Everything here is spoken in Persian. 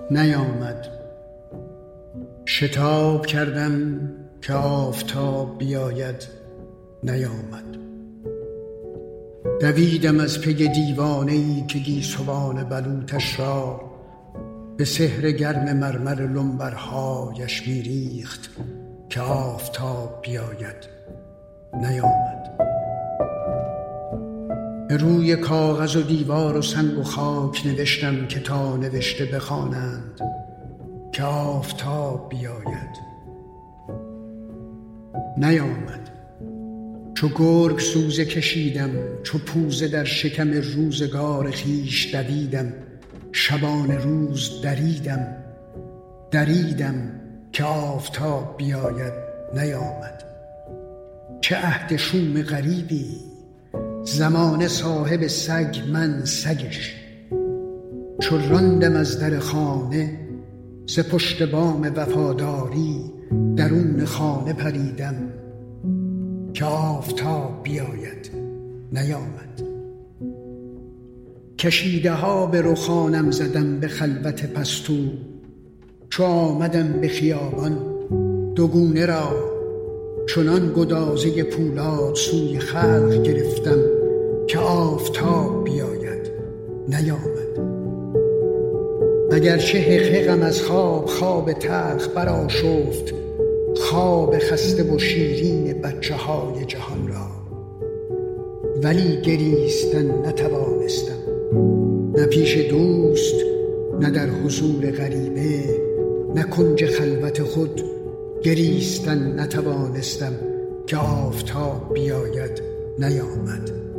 نیامد. شتاب کردم که آفتاب بیاید، نیامد. دویدم از پی دیوانه‌ای که گیسوان بلوطش را به سحر گرم مرمر لنبرهایش می‌ریخت که آفتاب بیاید، نیامد. به روی کاغذ و دیوار و سنگ و خاک نوشتم که تا نوشته بخوانند که آفتاب بیاید، نیامد. چو گرگ سوزه کشیدم، چو پوزه در شکم روزگار خویش دویدم، شبان روز دریدم که آفتاب بیاید، نیامد. چه عهد شوم غریبی، زمانه صاحب سگ، من سگش. چو راندم از در خانه، ز پشت بام وفاداری درون خانه پریدم که آفتاب بیاید، نیامد. کشیده ها به رخانم زدم به خلوت پستو، چو آمدم به خیابان دوگونه را چنان گدازه پولاد سوی خلق گرفتم که آفتاب بیاید، نیامد. اگرچه حقحقم از خواب تلخ برآشفت، خواب خسته و شیرین بچه های جهان را، ولی گریستن نتوانستم، نه پیش دوست، نه در حضور غریبه، نه کنج خلوت خود گریستن نتوانستم که آفتاب بیاید، نیامد.